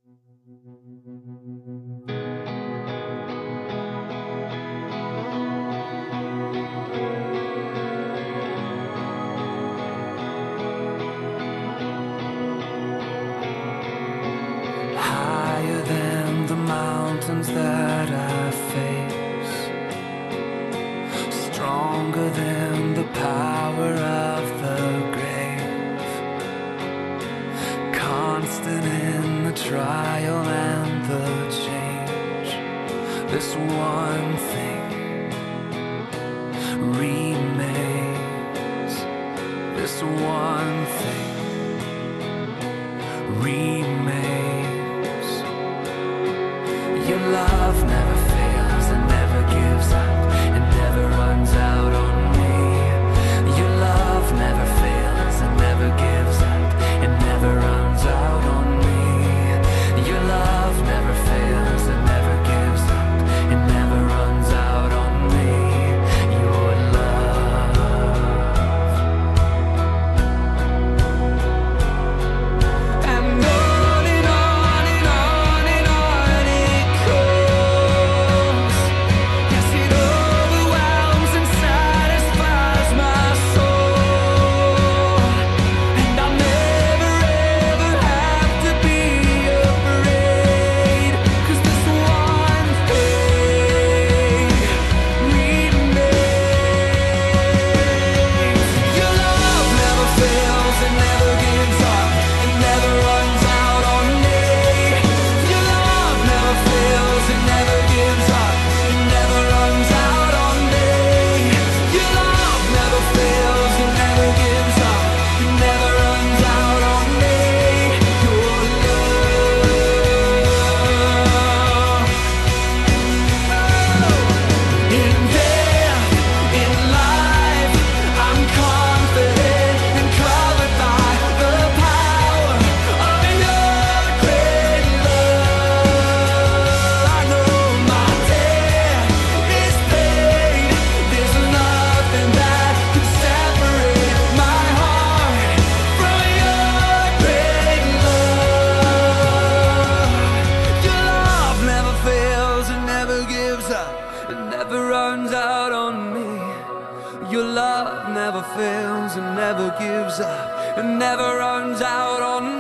Higher than the mountains that I face, stronger than the power of the grave, constant in the trial and the change. This one thing remains. This one thing remains. Your love never fails and never gives up and never runs out on me. Your love never fails and never gives up and never runs out on me. Your love never fails and never gives up and never runs out on me. Your love. And on and on and on and on it goes. Yes, it overwhelms and satisfies my soul. And I'll never ever have to be afraid, 'cause this one thing remains. Your love never fails and never gives up and never runs out on me. Your love never fails and never gives up and never runs out on me. Your love never fails and never gives up and never runs out on me. Your love. In death, in life, I'm confident and covered by the power of your great love. I know my debt is paid. There's nothing that can separate my heart from your great love. Your love never fails and never gives up and never runs out on me. Your love never fails and never gives up and never runs out on me.